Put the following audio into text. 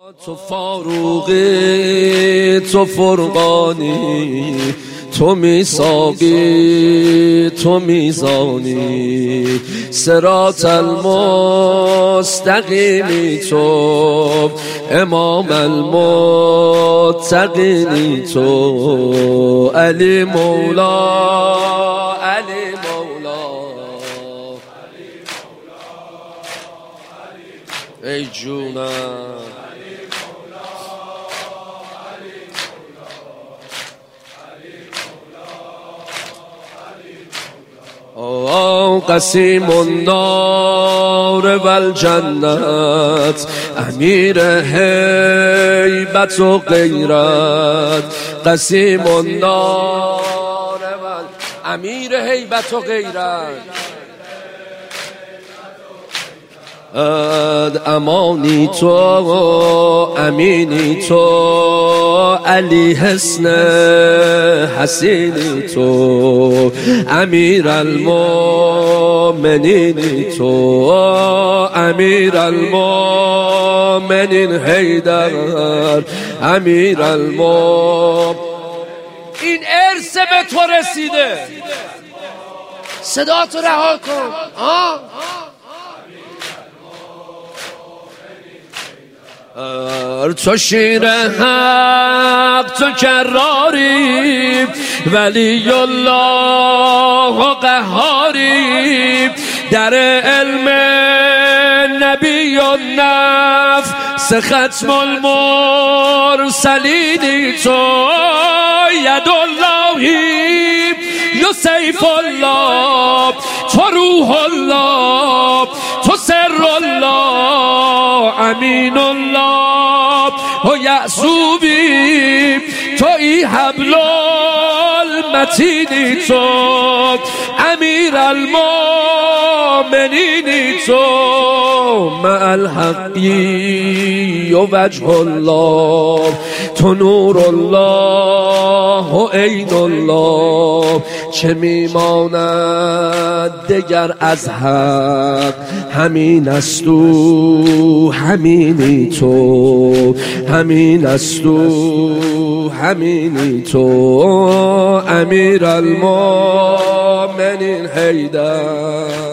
تو فاروقی، تو فرقانی، تو میثاقی، تو میزانی، صراط المستقیمی، تو امام المتقینی، تو علی مولا، علی مولا، ای جونم قسیم النار والجنت، امیر هیبت و غیرت، قسیم النار امیر هیبت و غیرت، امانی تو، امینی تو، علی حسن حسینی تو، امیر المؤمنینی تو، امیر المؤمنین حیدر، امیر این ارث به تو رسیده. صدا تو رها کن. تو شیر حق، تو کراری، ولی الله قهاری، در علم نبی و نفس ختم المرسلینی، تو ید اللهی یا سیف الله، تو روح الله، تو سر الله، امین الله و یعصوبی، تو ای حبل المتینی، تو امیر المؤمنینی، تو مع الحقی و وجه الله، تو نور الله و عین الله، چه میماند دگر از حق، همین است او همینی تو، همین است او همینی تو، امیر المؤمنین حیدر.